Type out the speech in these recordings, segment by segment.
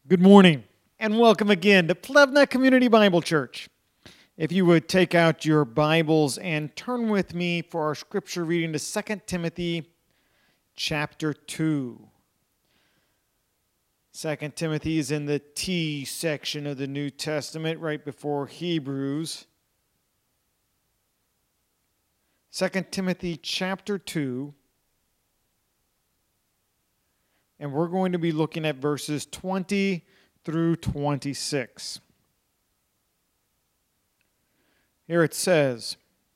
Good morning, and welcome again to Plevna Community Bible Church. If you would take out your Bibles and turn with me for our scripture reading to 2 Timothy chapter 2. 2 Timothy is in the T section of the New Testament, right before Hebrews. 2 Timothy chapter 2. And we're going to be looking at verses 20 through 26. Here it says,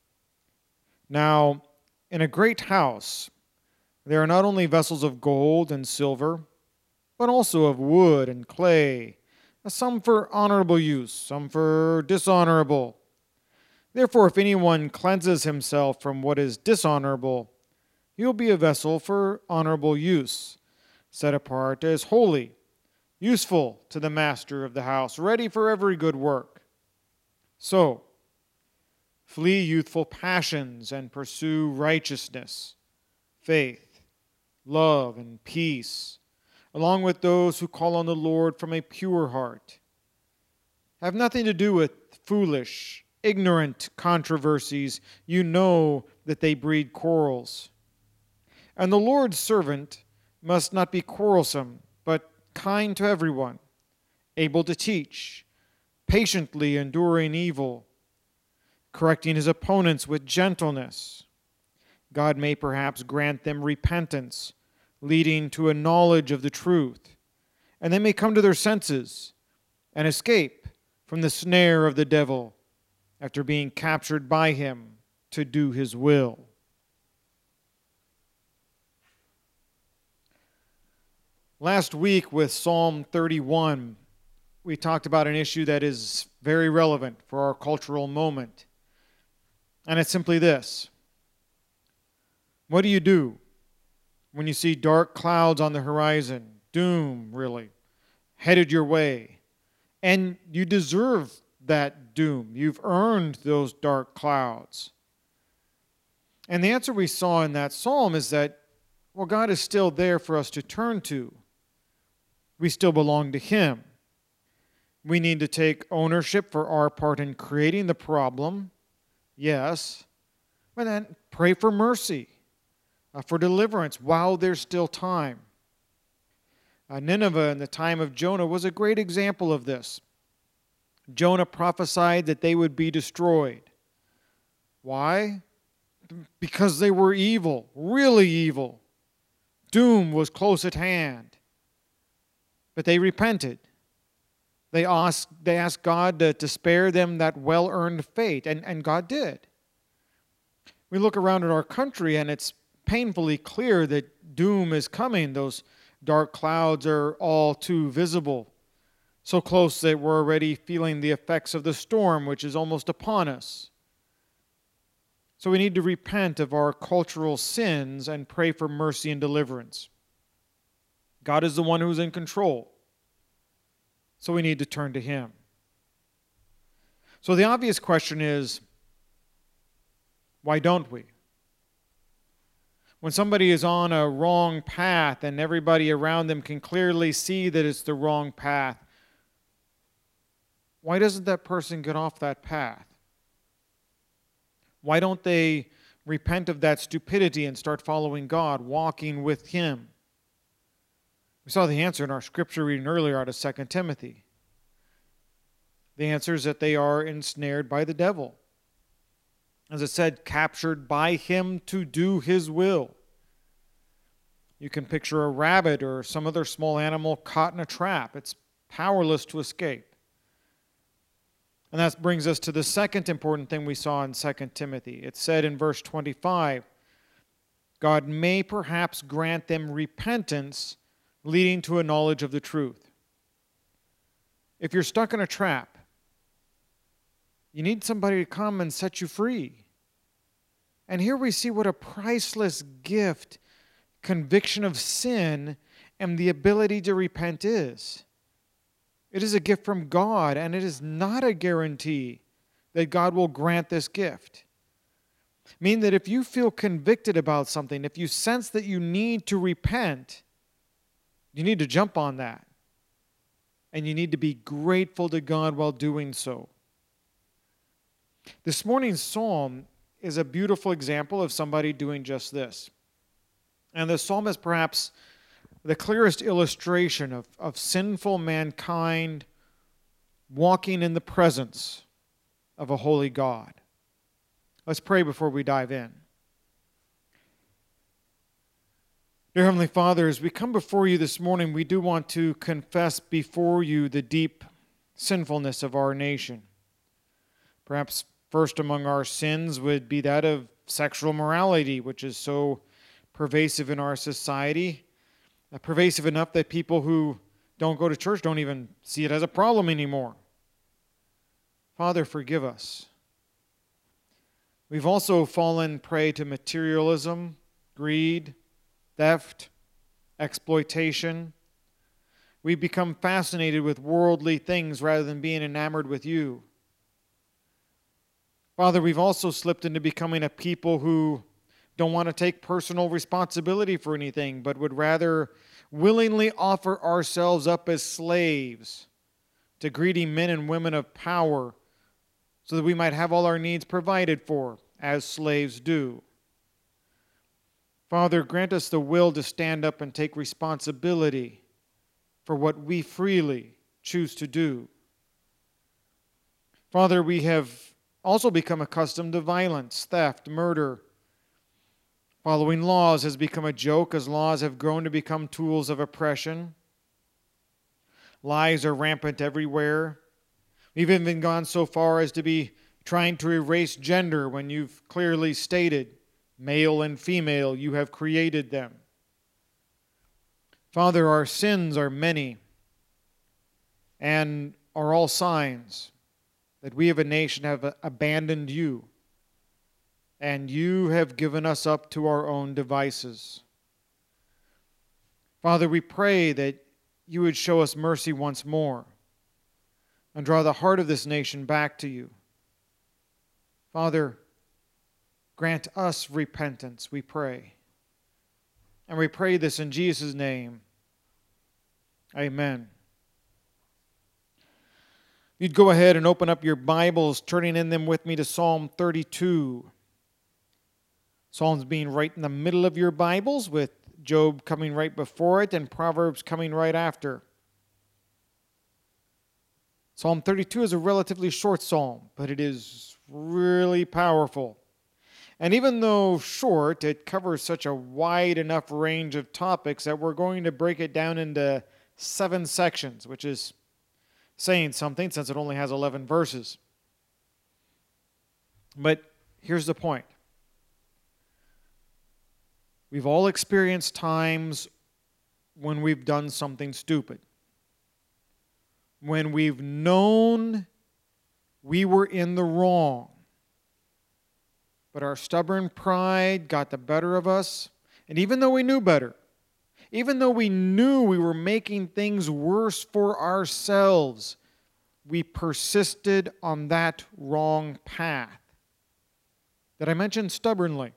"Now, in a great house, there are not only vessels of gold and silver, but also of wood and clay, some for honorable use, some for dishonorable. Therefore, if anyone cleanses himself from what is dishonorable, he will be a vessel for honorable use, set apart as holy, useful to the master of the house, ready for every good work. So, flee youthful passions and pursue righteousness, faith, love, and peace, along with those who call on the Lord from a pure heart. Have nothing to do with foolish, ignorant controversies. You know that they breed quarrels. And the Lord's servant must not be quarrelsome, but kind to everyone, able to teach, patiently enduring evil, correcting his opponents with gentleness. God may perhaps grant them repentance, leading to a knowledge of the truth, and they may come to their senses and escape from the snare of the devil after being captured by him to do his will." Last week with Psalm 31, we talked about an issue that is very relevant for our cultural moment. And it's simply this. What do you do when you see dark clouds on the horizon, doom, really, headed your way? And you deserve that doom. You've earned those dark clouds. And the answer we saw in that psalm is that, well, God is still there for us to turn to. We still belong to Him. We need to take ownership for our part in creating the problem, yes, but then pray for mercy, for deliverance while there's still time. Nineveh in the time of Jonah was a great example of this. Jonah prophesied that they would be destroyed. Why? Because they were evil, really evil. Doom was close at hand. But they repented. They asked God to spare them that well-earned fate, and God did. We look around at our country, and it's painfully clear that doom is coming. Those dark clouds are all too visible, so close that we're already feeling the effects of the storm, which is almost upon us. So we need to repent of our cultural sins and pray for mercy and deliverance. God is the one who's in control. So we need to turn to Him. So the obvious question is, why don't we? When somebody is on a wrong path and everybody around them can clearly see that it's the wrong path, why doesn't that person get off that path? Why don't they repent of that stupidity and start following God, walking with Him? We saw the answer in our scripture reading earlier out of 2 Timothy. The answer is that they are ensnared by the devil. As it said, captured by him to do his will. You can picture a rabbit or some other small animal caught in a trap. It's powerless to escape. And that brings us to the second important thing we saw in 2 Timothy. It said in verse 25, God may perhaps grant them repentance leading to a knowledge of the truth. If you're stuck in a trap, you need somebody to come and set you free. And here we see what a priceless gift conviction of sin and the ability to repent is. It is a gift from God, and it is not a guarantee that God will grant this gift. Meaning that if you feel convicted about something, if you sense that you need to repent, you need to jump on that. and you need to be grateful to God while doing so. This morning's psalm is a beautiful example of somebody doing just this. And the psalm is perhaps the clearest illustration of sinful mankind walking in the presence of a holy God. Let's pray before we dive in. Dear Heavenly Father, as we come before you this morning, we do want to confess before you the deep sinfulness of our nation. Perhaps first among our sins would be that of sexual morality, which is so pervasive in our society, pervasive enough that people who don't go to church don't even see it as a problem anymore. Father, forgive us. We've also fallen prey to materialism, greed, theft, exploitation. We've become fascinated with worldly things rather than being enamored with you. Father, we've also slipped into becoming a people who don't want to take personal responsibility for anything, but would rather willingly offer ourselves up as slaves to greedy men and women of power so that we might have all our needs provided for, as slaves do. Father, grant us the will to stand up and take responsibility for what we freely choose to do. Father, we have also become accustomed to violence, theft, murder. Following laws has become a joke as laws have grown to become tools of oppression. Lies are rampant everywhere. We've even gone so far as to be trying to erase gender when you've clearly stated male and female, you have created them. Father, our sins are many and are all signs that we of a nation have abandoned you, and you have given us up to our own devices. Father, we pray that you would show us mercy once more and draw the heart of this nation back to you. Father, grant us repentance, we pray. And we pray this in Jesus' name. Amen. You'd go ahead and open up your Bibles, turning in them with me to Psalm 32. Psalms being right in the middle of your Bibles, with Job coming right before it and Proverbs coming right after. Psalm 32 is a relatively short psalm, but it is really powerful. And even though short, it covers such a wide enough range of topics that we're going to break it down into 7 sections, which is saying something since it only has 11 verses. But here's the point. We've all experienced times when we've done something stupid. When we've known we were in the wrong, but our stubborn pride got the better of us, and even though we knew better, even though we knew we were making things worse for ourselves, we persisted on that wrong path that I mentioned stubbornly.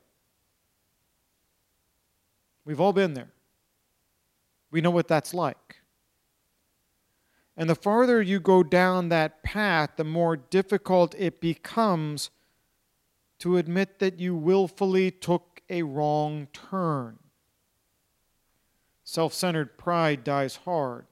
We've all been there. We know what that's like. And the farther you go down that path, the more difficult it becomes to admit that you willfully took a wrong turn. Self-centered pride dies hard.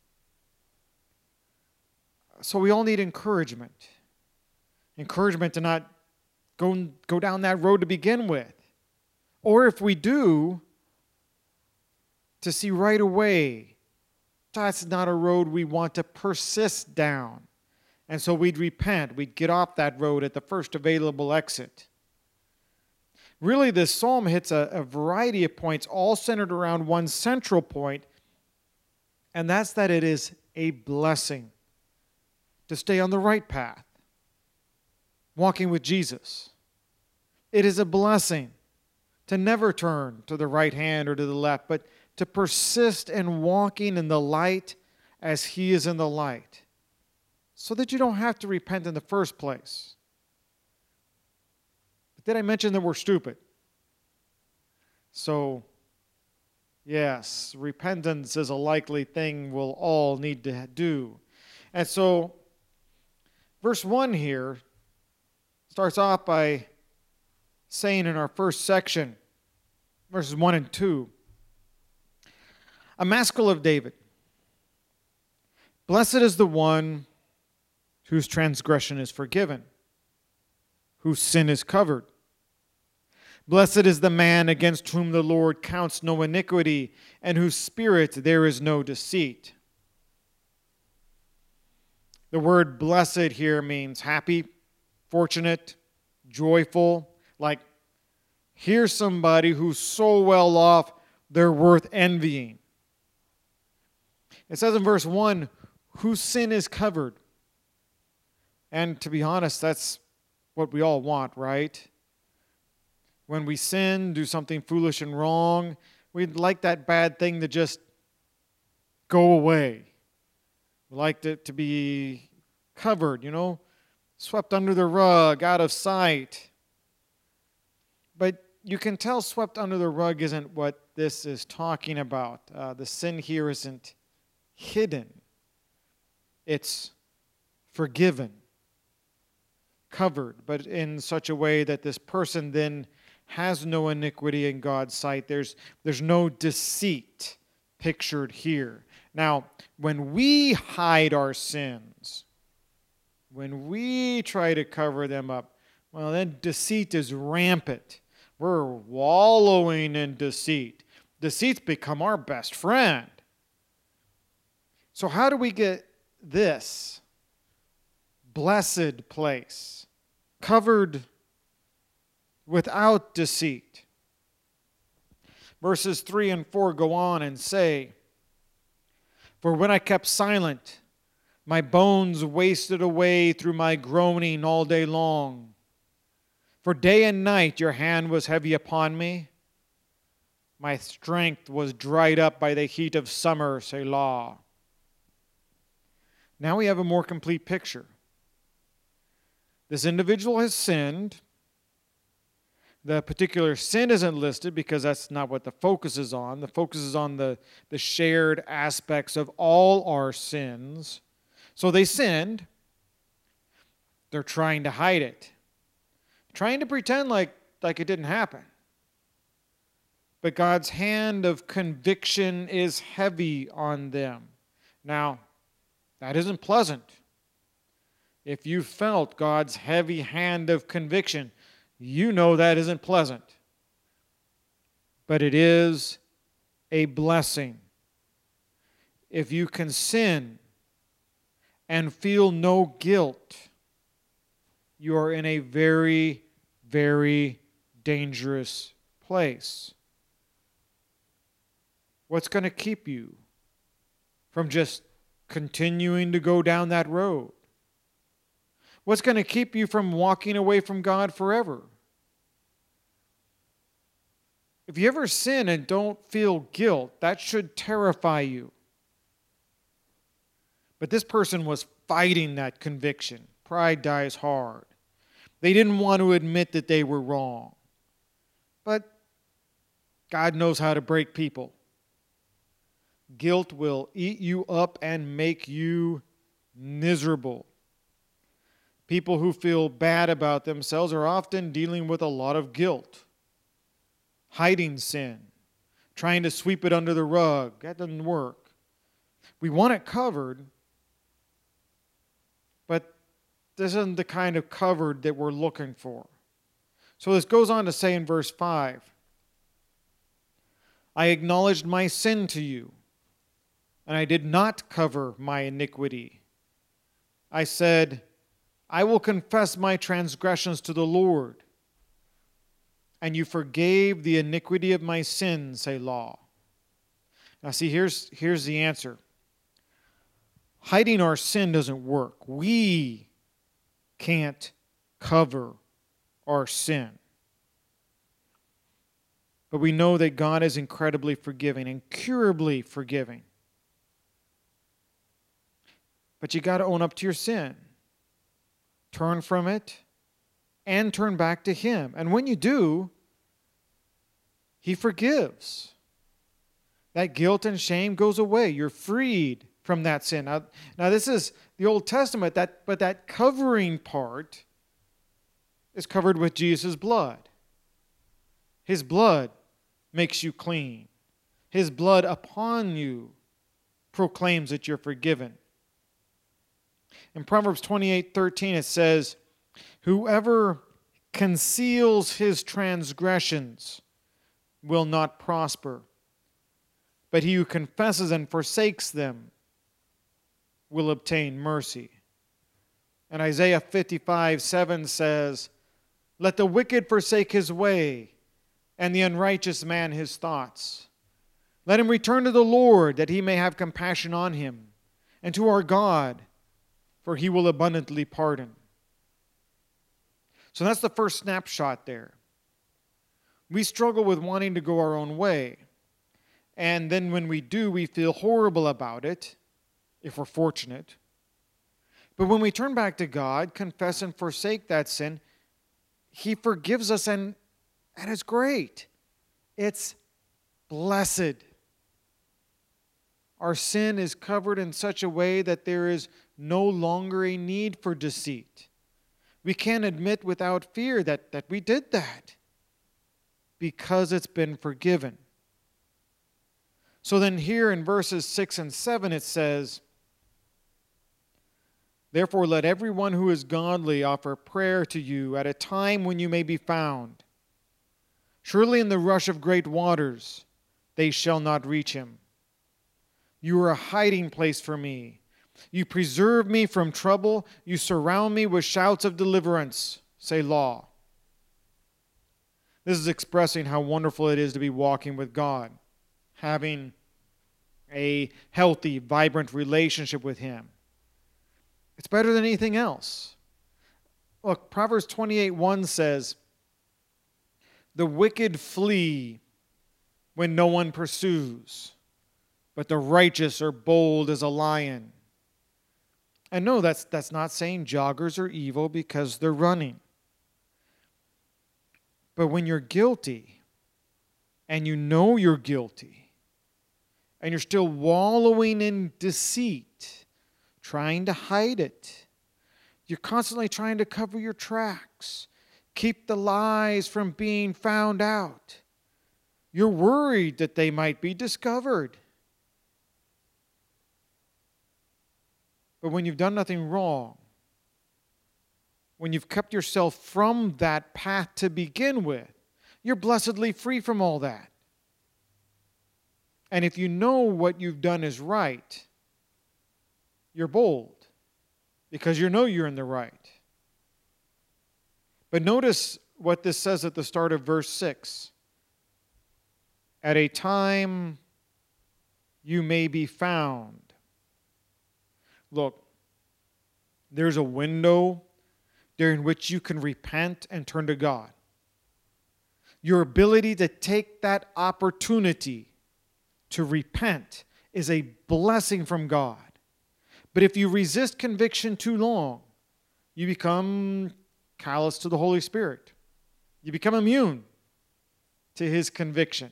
So we all need encouragement. Encouragement to not go down that road to begin with. Or if we do, to see right away that's not a road we want to persist down. And so we'd repent. We'd get off that road at the first available exit. Really, this psalm hits a variety of points, all centered around one central point, and that's that it is a blessing to stay on the right path, walking with Jesus. It is a blessing to never turn to the right hand or to the left, but to persist in walking in the light as He is in the light, so that you don't have to repent in the first place. But did I mention that we're stupid? So Yes, repentance is a likely thing we'll all need to do. And so, verse 1 here starts off by saying in our first section, verses 1 and 2, a maskil of David. Blessed is the one whose transgression is forgiven, whose sin is covered. Blessed is the man against whom the Lord counts no iniquity, and whose spirit there is no deceit. The word blessed here means happy, fortunate, joyful. Like, here's somebody who's so well off, they're worth envying. It says in verse 1, whose sin is covered. And to be honest, that's what we all want, right? When we sin, do something foolish and wrong, we'd like that bad thing to just go away. We like it to be covered, swept under the rug, out of sight. But you can tell swept under the rug isn't what this is talking about. The sin here isn't hidden. It's forgiven, covered, but in such a way that this person then has no iniquity in God's sight. There's no deceit pictured here. Now, when we hide our sins, when we try to cover them up, well, then deceit is rampant. We're wallowing in deceit. Deceit's become our best friend. So how do we get this blessed place, covered without deceit? Verses 3 and 4 go on and say, for when I kept silent, my bones wasted away through my groaning all day long. For day and night your hand was heavy upon me. My strength was dried up by the heat of summer, Selah. Now we have a more complete picture. This individual has sinned. The particular sin isn't listed because that's not what the focus is on. The focus is on the shared aspects of all our sins. So they sinned. They're trying to hide it. Trying to pretend like it didn't happen. But God's hand of conviction is heavy on them. Now, that isn't pleasant. If you felt God's heavy hand of conviction, you know that isn't pleasant. But it is a blessing. If you can sin and feel no guilt, you are in a very, very dangerous place. What's going to keep you from just continuing to go down that road? What's going to keep you from walking away from God forever? If you ever sin and don't feel guilt, that should terrify you. But this person was fighting that conviction. Pride dies hard. They didn't want to admit that they were wrong. But God knows how to break people. Guilt will eat you up and make you miserable. People who feel bad about themselves are often dealing with a lot of guilt, hiding sin, trying to sweep it under the rug. That doesn't work. We want it covered, but this isn't the kind of covered that we're looking for. So this goes on to say in verse 5, I acknowledged my sin to you, and I did not cover my iniquity. I said, I will confess my transgressions to the Lord, and you forgave the iniquity of my sins, Selah. Now see, here's the answer. Hiding our sin doesn't work. We can't cover our sin. But we know that God is incredibly forgiving, incurably forgiving. But you got to own up to your sin. Turn from it and turn back to Him. And when you do, He forgives. That guilt and shame goes away. You're freed from that sin. Now this is the Old Testament, but that covering part is covered with Jesus' blood. His blood makes you clean. His blood upon you proclaims that you're forgiven. In Proverbs 28:13 it says, "Whoever conceals his transgressions will not prosper, but he who confesses and forsakes them will obtain mercy." And Isaiah 55:7 says, "Let the wicked forsake his way, and the unrighteous man his thoughts. Let him return to the Lord, that he may have compassion on him, and to our God, for he will abundantly pardon." So that's the first snapshot there. We struggle with wanting to go our own way. And then when we do, we feel horrible about it, if we're fortunate. But when we turn back to God, confess and forsake that sin, He forgives us, and it's great. It's blessed. Our sin is covered in such a way that there is no longer a need for deceit. We can admit without fear that we did that because it's been forgiven. So then here in verses 6 and 7 it says, "Therefore let everyone who is godly offer prayer to you at a time when you may be found. Surely in the rush of great waters they shall not reach him. You are a hiding place for me. You preserve me from trouble. You surround me with shouts of deliverance. Selah." This is expressing how wonderful it is to be walking with God, having a healthy, vibrant relationship with Him. It's better than anything else. Look, Proverbs 28:1 says, "The wicked flee when no one pursues, but the righteous are bold as a lion." And no, that's not saying joggers are evil because they're running. But when you're guilty, and you know you're guilty, and you're still wallowing in deceit, trying to hide it, you're constantly trying to cover your tracks, keep the lies from being found out. You're worried that they might be discovered. But when you've done nothing wrong, when you've kept yourself from that path to begin with, you're blessedly free from all that. And if you know what you've done is right, you're bold because you know you're in the right. But notice what this says at the start of verse 6. "At a time you may be found." Look, there's a window during which you can repent and turn to God. Your ability to take that opportunity to repent is a blessing from God. But if you resist conviction too long, you become callous to the Holy Spirit. You become immune to His conviction.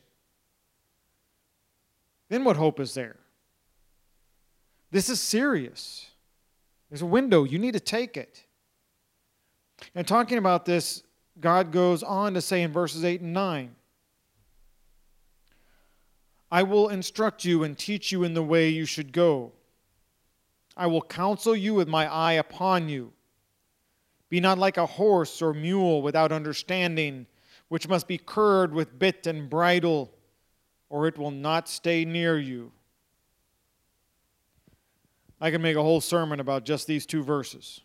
Then what hope is there? This is serious. There's a window. You need to take it. And talking about this, God goes on to say in verses 8 and 9, "I will instruct you and teach you in the way you should go. I will counsel you with my eye upon you. Be not like a horse or mule without understanding, which must be curbed with bit and bridle, or it will not stay near you." I can make a whole sermon about just these two verses.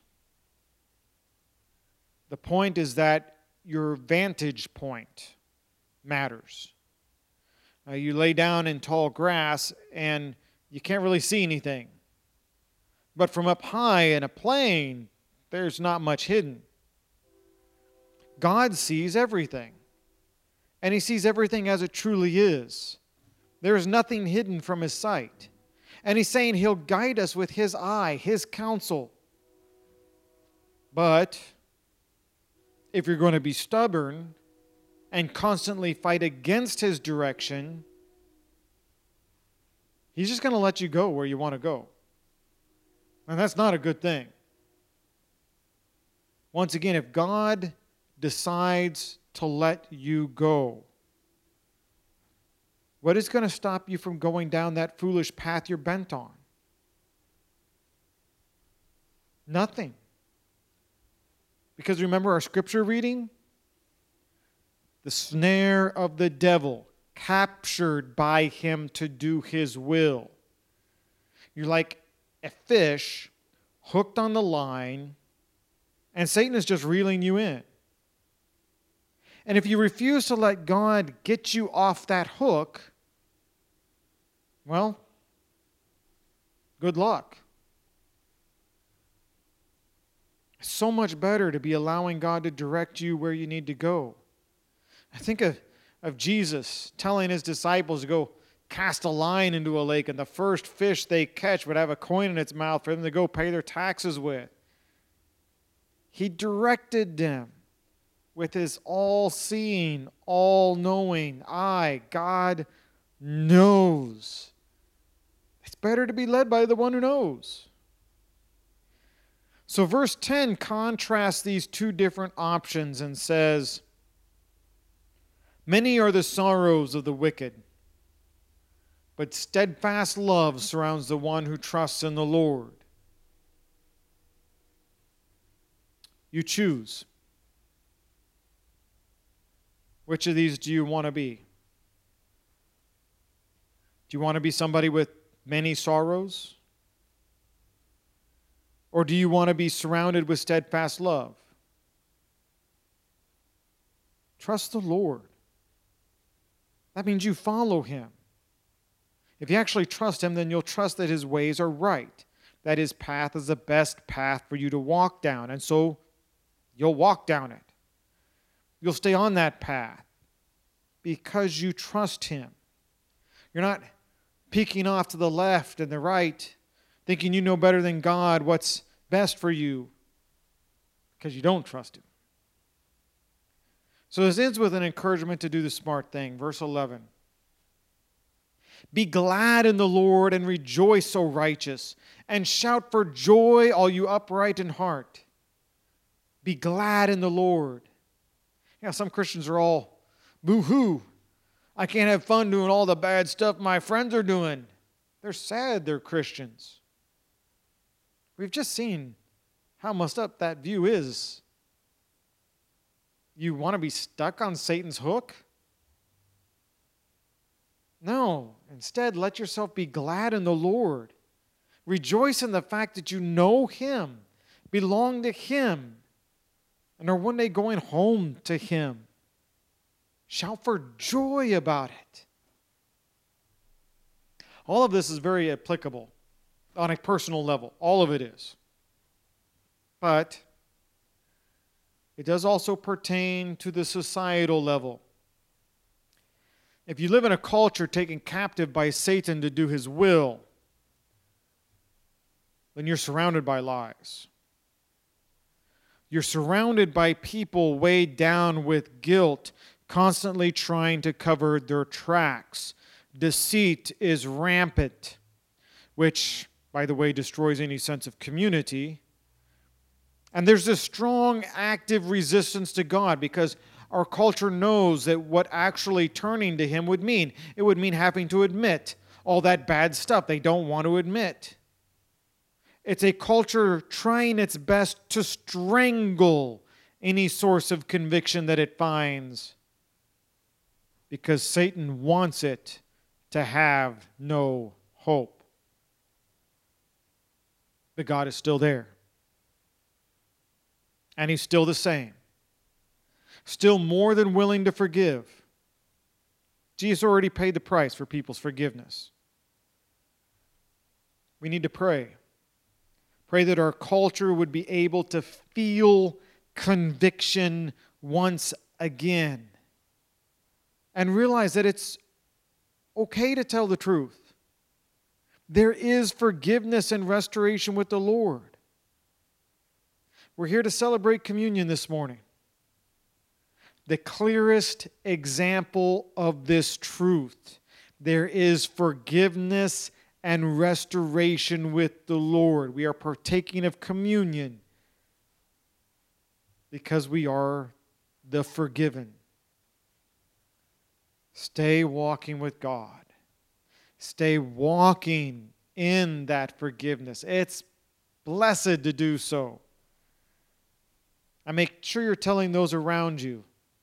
The point is that your vantage point matters. You lay down in tall grass and you can't really see anything. But from up high in a plane, there's not much hidden. God sees everything. And He sees everything as it truly is. There is nothing hidden from His sight. And He's saying He'll guide us with His eye, His counsel. But if you're going to be stubborn and constantly fight against His direction, He's just going to let you go where you want to go. And that's not a good thing. Once again, if God decides to let you go, what is going to stop you from going down that foolish path you're bent on? Nothing. Because remember our scripture reading? The snare of the devil, captured by him to do his will. You're like a fish hooked on the line, and Satan is just reeling you in. And if you refuse to let God get you off that hook, well, good luck. It's so much better to be allowing God to direct you where you need to go. I think of Jesus telling his disciples to go cast a line into a lake, and the first fish they catch would have a coin in its mouth for them to go pay their taxes with. He directed them with his all-seeing, all-knowing eye. God knows. It's better to be led by the one who knows. So verse 10 contrasts these two different options and says, "Many are the sorrows of the wicked, but steadfast love surrounds the one who trusts in the Lord." You choose. Which of these do you want to be? Do you want to be somebody with many sorrows? Or do you want to be surrounded with steadfast love? Trust the Lord. That means you follow him. If you actually trust him, then you'll trust that his ways are right, that his path is the best path for you to walk down, and so you'll walk down it. You'll stay on that path because you trust him. You're not peeking off to the left and the right, thinking you know better than God what's best for you, because you don't trust him. So this ends with an encouragement to do the smart thing. Verse 11. "Be glad in the Lord and rejoice, O righteous, and shout for joy, all you upright in heart." Be glad in the Lord. Some Christians are all boo-hoo. I can't have fun doing all the bad stuff my friends are doing. They're sad they're Christians. We've just seen how messed up that view is. You want to be stuck on Satan's hook? No. Instead, let yourself be glad in the Lord. Rejoice in the fact that you know him, belong to him, and are one day going home to him. Shout for joy about it. All of this is very applicable on a personal level. All of it is. But it does also pertain to the societal level. If you live in a culture taken captive by Satan to do his will, then you're surrounded by lies. You're surrounded by people weighed down with guilt, constantly trying to cover their tracks. Deceit is rampant, which, by the way, destroys any sense of community. And there's this strong, active resistance to God because our culture knows that what actually turning to him would mean. It would mean having to admit all that bad stuff they don't want to admit. It's a culture trying its best to strangle any source of conviction that it finds because Satan wants it to have no hope. But God is still there. And he's still the same. Still more than willing to forgive. Jesus already paid the price for people's forgiveness. We need to pray. Pray that our culture would be able to feel conviction once again. And realize that it's okay to tell the truth. There is forgiveness and restoration with the Lord. We're here to celebrate communion this morning. The clearest example of this truth. There is forgiveness and restoration with the Lord. We are partaking of communion because we are the forgiven. Stay walking with God. Stay walking in that forgiveness. It's blessed to do so. And make sure you're telling those around you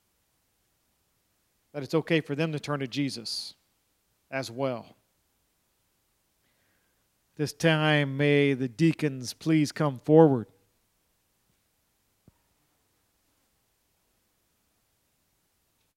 that it's okay for them to turn to Jesus as well. This time, may the deacons please come forward.